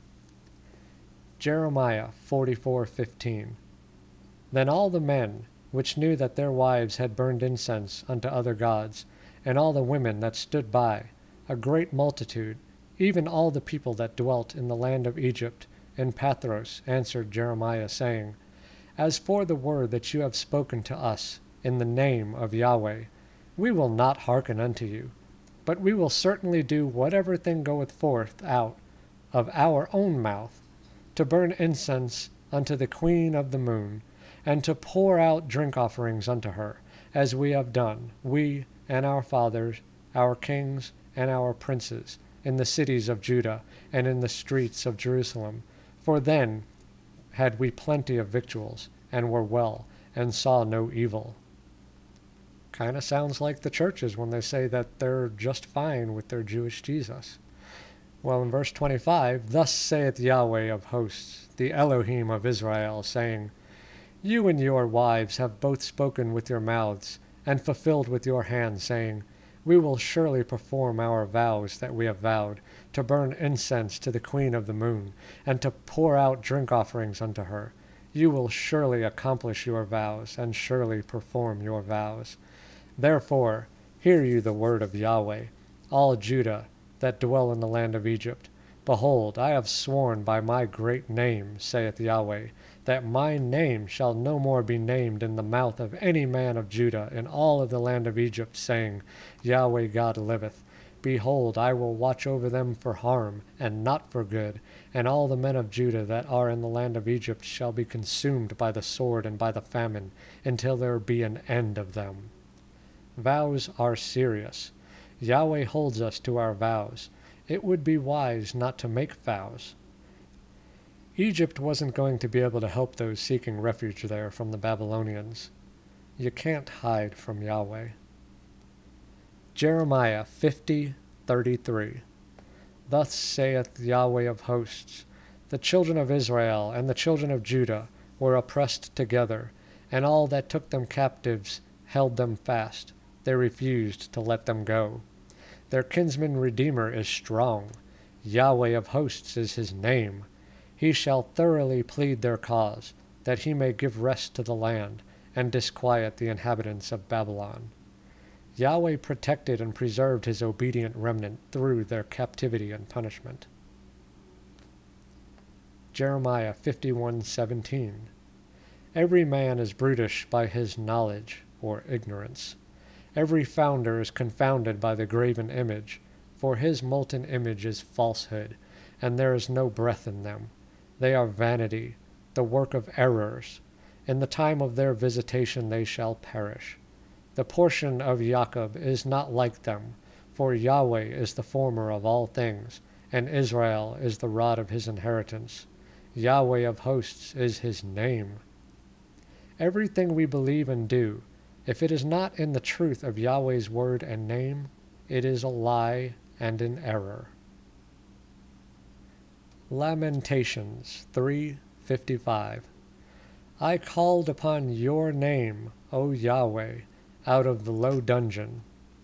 Jeremiah forty-four fifteen. Then all the men, which knew that their wives had burned incense unto other gods, and all the women that stood by, a great multitude, even all the people that dwelt in the land of Egypt, in Pathros, answered Jeremiah, saying, As for the word that you have spoken to us in the name of Yahweh, we will not hearken unto you, but we will certainly do whatever thing goeth forth out of our own mouth, to burn incense unto the queen of the moon, and to pour out drink offerings unto her, as we have done, we and our fathers, our kings, and our princes, in the cities of Judah, and in the streets of Jerusalem. For then had we plenty of victuals, and were well, and saw no evil. Kind of sounds like the churches when they say that they're just fine with their Jewish Jesus. Well, in verse twenty-five, Thus saith Yahweh of hosts, the Elohim of Israel, saying, You and your wives have both spoken with your mouths, and fulfilled with your hands, saying, We will surely perform our vows that we have vowed, to burn incense to the queen of the moon, and to pour out drink offerings unto her. You will surely accomplish your vows, and surely perform your vows. Therefore, hear you the word of Yahweh, all Judah that dwell in the land of Egypt. Behold, I have sworn by my great name, saith Yahweh, that my name shall no more be named in the mouth of any man of Judah in all of the land of Egypt, saying, Yahweh God liveth. Behold, I will watch over them for harm, and not for good, and all the men of Judah that are in the land of Egypt shall be consumed by the sword and by the famine, until there be an end of them. Vows are serious. Yahweh holds us to our vows. It would be wise not to make vows. Egypt wasn't going to be able to help those seeking refuge there from the Babylonians. You can't hide from Yahweh. Jeremiah fifty thirty-three. Thus saith Yahweh of hosts, The children of Israel and the children of Judah were oppressed together, and all that took them captives held them fast. They refused to let them go. Their kinsman redeemer is strong. Yahweh of hosts is his name. He shall thoroughly plead their cause, that he may give rest to the land, and disquiet the inhabitants of Babylon. Yahweh protected and preserved his obedient remnant through their captivity and punishment. Jeremiah fifty-one seventeen. Every man is brutish by his knowledge or ignorance. Every founder is confounded by the graven image, for his molten image is falsehood, and there is no breath in them. They are vanity, the work of errors. In the time of their visitation they shall perish. The portion of Jacob is not like them, for Yahweh is the former of all things, and Israel is the rod of his inheritance. Yahweh of hosts is his name. Everything we believe and do, if it is not in the truth of Yahweh's word and name, it is a lie and an error. Lamentations three fifty-five. I called upon your name, O Yahweh, out of the low dungeon.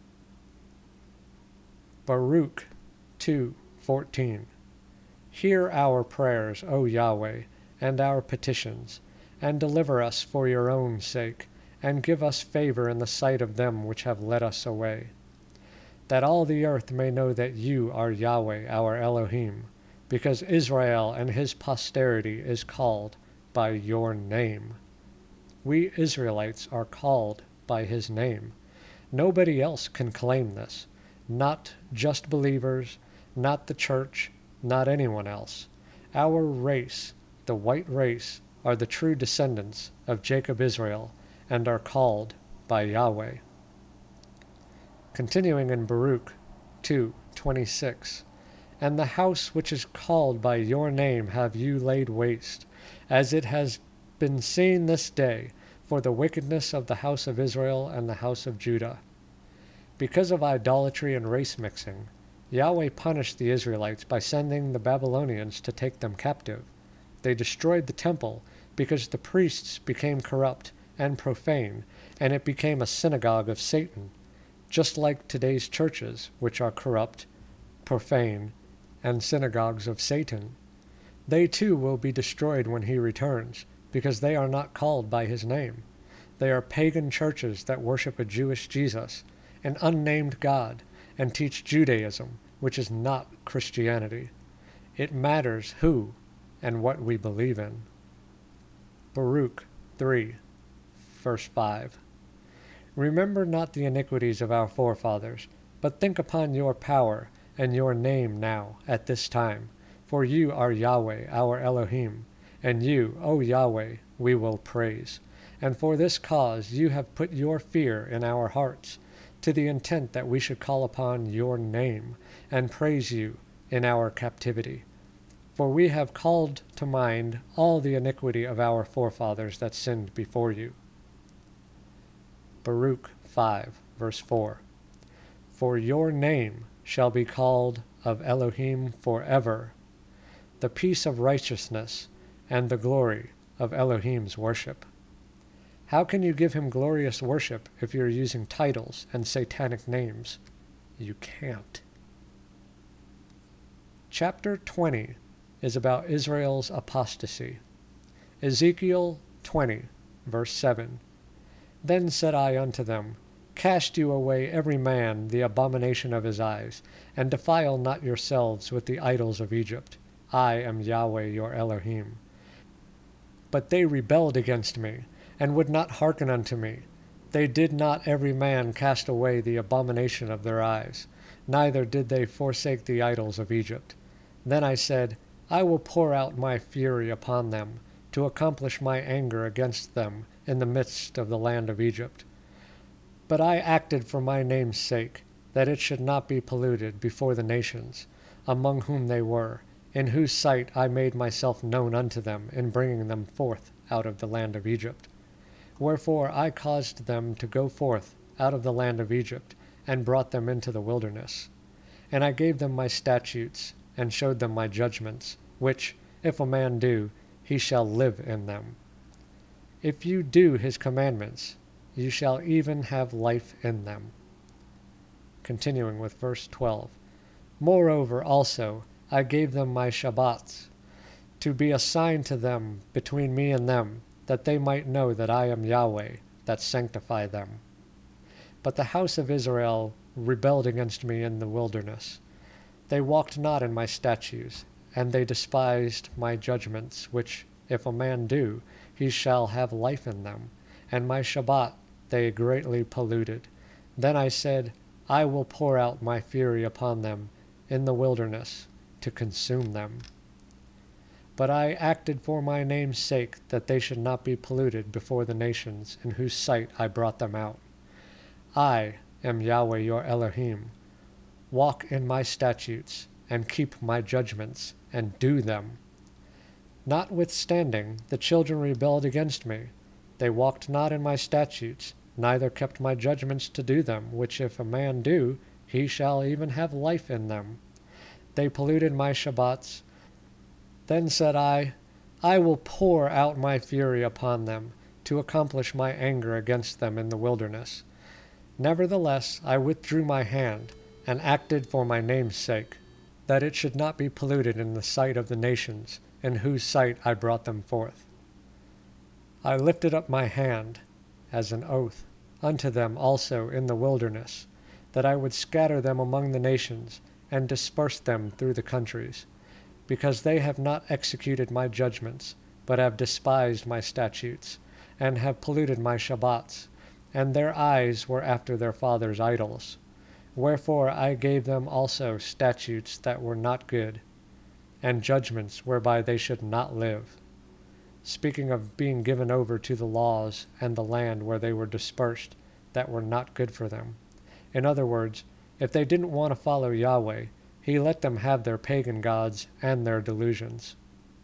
Baruch two fourteen. Hear our prayers, O Yahweh, and our petitions, and deliver us for your own sake, and give us favor in the sight of them which have led us away, that all the earth may know that you are Yahweh our Elohim, because Israel and his posterity is called by your name. We Israelites are called by his name. Nobody else can claim this, not just believers, not the church, not anyone else. Our race, the white race, are the true descendants of Jacob Israel and are called by Yahweh. Continuing in Baruch two twenty-six, and the house which is called by your name have you laid waste, as it has been seen this day, for the wickedness of the house of Israel and the house of Judah. Because of idolatry and race mixing, Yahweh punished the Israelites by sending the Babylonians to take them captive. They destroyed the temple because the priests became corrupt and profane, and it became a synagogue of Satan, just like today's churches, which are corrupt, profane, and synagogues of Satan. They too will be destroyed when he returns, because they are not called by his name. They are pagan churches that worship a Jewish Jesus, an unnamed God, and teach Judaism, which is not Christianity. It matters who and what we believe in. Baruch three, verse five. Remember not the iniquities of our forefathers, but think upon your power and your name now, at this time. For you are Yahweh, our Elohim, and you, O Yahweh, we will praise. And for this cause you have put your fear in our hearts, to the intent that we should call upon your name, and praise you in our captivity. For we have called to mind all the iniquity of our forefathers that sinned before you. Baruch five, verse four. For your name shall be called of Elohim forever, the peace of righteousness and the glory of Elohim's worship. How can you give him glorious worship if you're using titles and satanic names? You can't. Chapter twenty is about Israel's apostasy. Ezekiel twenty, verse seven. Then said I unto them, Cast you away every man the abomination of his eyes, and defile not yourselves with the idols of Egypt. I am Yahweh your Elohim. But they rebelled against me, and would not hearken unto me. They did not every man cast away the abomination of their eyes, neither did they forsake the idols of Egypt. Then I said, I will pour out my fury upon them, to accomplish my anger against them in the midst of the land of Egypt. But I acted for my name's sake, that it should not be polluted before the nations, among whom they were, in whose sight I made myself known unto them in bringing them forth out of the land of Egypt. Wherefore I caused them to go forth out of the land of Egypt, and brought them into the wilderness. And I gave them my statutes, and showed them my judgments, which, if a man do, he shall live in them. If you do his commandments, you shall even have life in them. Continuing with verse twelve. Moreover also I gave them my Shabbats, to be a sign to them between me and them, that they might know that I am Yahweh, that sanctify them. But the house of Israel rebelled against me in the wilderness. They walked not in my statutes, and they despised my judgments, which, if a man do, he shall have life in them. And my Shabbat they greatly polluted. Then I said, I will pour out my fury upon them in the wilderness, to consume them. But I acted for my name's sake, that they should not be polluted before the nations, in whose sight I brought them out. I am Yahweh your Elohim. Walk in my statutes, and keep my judgments, and do them. Notwithstanding, the children rebelled against me. They walked not in my statutes, neither kept my judgments to do them, which if a man do, he shall even have life in them. They polluted my Shabbats. Then said I, I will pour out my fury upon them, to accomplish my anger against them in the wilderness. Nevertheless I withdrew my hand, and acted for my name's sake, that it should not be polluted in the sight of the nations, in whose sight I brought them forth. I lifted up my hand, as an oath, unto them also in the wilderness, that I would scatter them among the nations, and disperse them through the countries, because they have not executed my judgments, but have despised my statutes, and have polluted my Shabbats, and their eyes were after their fathers' idols. Wherefore I gave them also statutes that were not good, and judgments whereby they should not live. Speaking of being given over to the laws and the land where they were dispersed that were not good for them. In other words, if they didn't want to follow Yahweh, he let them have their pagan gods and their delusions.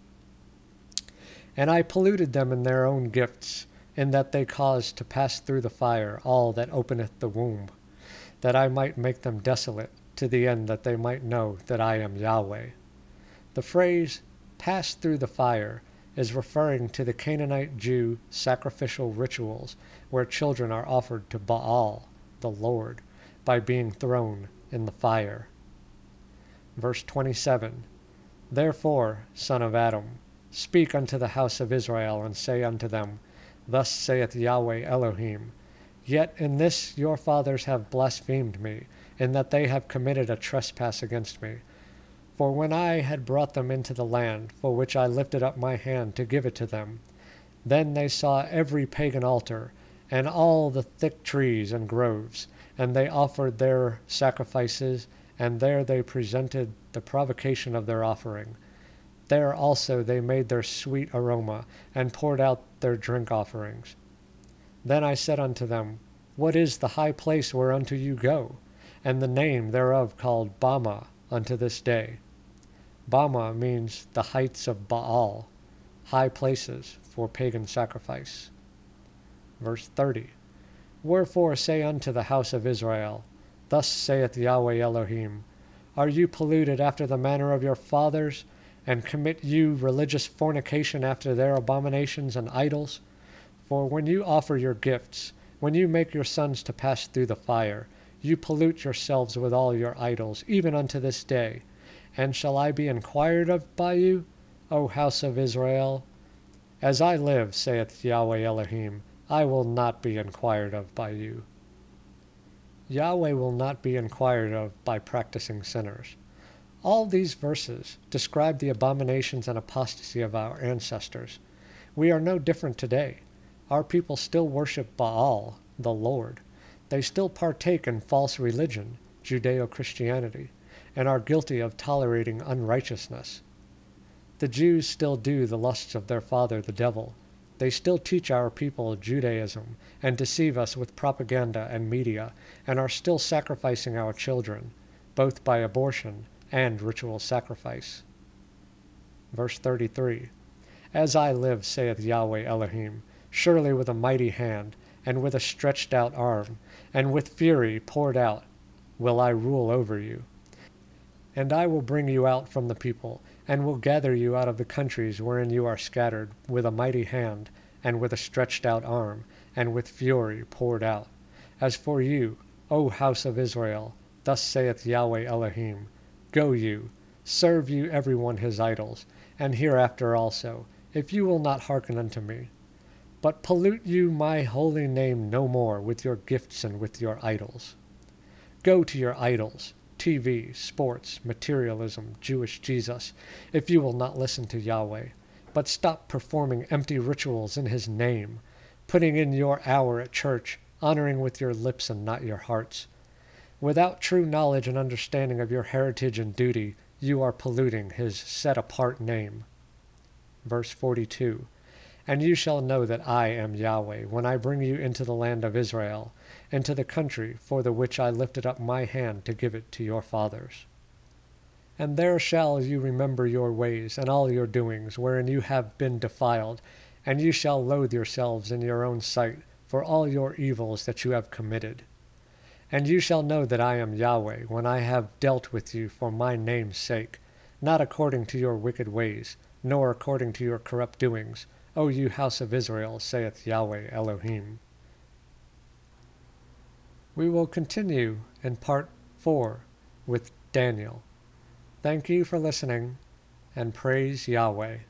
And I polluted them in their own gifts, in that they caused to pass through the fire all that openeth the womb, that I might make them desolate, to the end that they might know that I am Yahweh. The phrase, pass through the fire, is referring to the Canaanite Jew sacrificial rituals where children are offered to Baal, the Lord, by being thrown in the fire. Verse twenty-seven, Therefore, son of Adam, speak unto the house of Israel, and say unto them, Thus saith Yahweh Elohim, Yet in this your fathers have blasphemed me, in that they have committed a trespass against me. For when I had brought them into the land, for which I lifted up my hand to give it to them, then they saw every pagan altar, and all the thick trees and groves, and they offered their sacrifices, and there they presented the provocation of their offering. There also they made their sweet aroma, and poured out their drink offerings. Then I said unto them, What is the high place whereunto you go? And the name thereof called Bama unto this day. Bama means the heights of Baal, high places for pagan sacrifice. Verse thirty, Wherefore say unto the house of Israel, Thus saith Yahweh Elohim, Are you polluted after the manner of your fathers, and commit you religious fornication after their abominations and idols? For when you offer your gifts, when you make your sons to pass through the fire, you pollute yourselves with all your idols, even unto this day. And shall I be inquired of by you, O house of Israel? As I live, saith Yahweh Elohim, I will not be inquired of by you. Yahweh will not be inquired of by practicing sinners. All these verses describe the abominations and apostasy of our ancestors. We are no different today. Our people still worship Baal, the Lord. They still partake in false religion, Judeo-Christianity, and are guilty of tolerating unrighteousness. The Jews still do the lusts of their father the devil. They still teach our people Judaism and deceive us with propaganda and media, and are still sacrificing our children, both by abortion and ritual sacrifice. Verse thirty-three, As I live, saith Yahweh Elohim, surely with a mighty hand, and with a stretched out arm, and with fury poured out, will I rule over you. And I will bring you out from the people, and will gather you out of the countries wherein you are scattered, with a mighty hand, and with a stretched out arm, and with fury poured out. As for you, O house of Israel, thus saith Yahweh Elohim, Go you, serve you every one his idols, and hereafter also, if you will not hearken unto me. But pollute you my holy name no more with your gifts and with your idols. Go to your idols, T V, sports, materialism, Jewish Jesus, if you will not listen to Yahweh, but stop performing empty rituals in his name, putting in your hour at church, honoring with your lips and not your hearts. Without true knowledge and understanding of your heritage and duty, you are polluting his set-apart name. Verse forty-two, And you shall know that I am Yahweh, when I bring you into the land of Israel, into the country for the which I lifted up my hand to give it to your fathers. And there shall you remember your ways and all your doings, wherein you have been defiled, and you shall loathe yourselves in your own sight for all your evils that you have committed. And you shall know that I am Yahweh, when I have dealt with you for my name's sake, not according to your wicked ways, nor according to your corrupt doings, O you house of Israel, saith Yahweh Elohim. We will continue in part four with Daniel. Thank you for listening, and praise Yahweh.